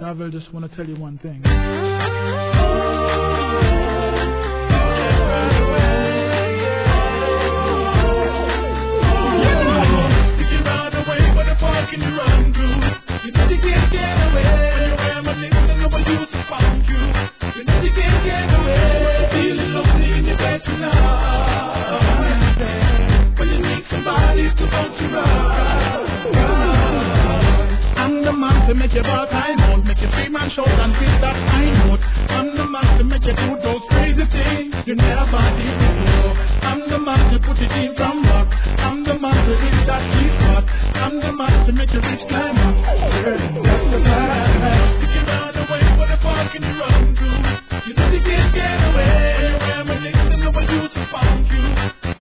Savile, just want to tell you one thing. Can you run through? You know you can't get away. When you reminisce and nobody used to find you. You know you can't get away. Feeling lonely in your bed tonight. When you need somebody to hold you right. I'm the man to make your ball high note, make you scream and shout and feel that high note. I'm the man to make you do those crazy things you never did before. I'm the man to put it in from rock. I'm the man to hit that sweet spot. I'm the man to make you reach climb.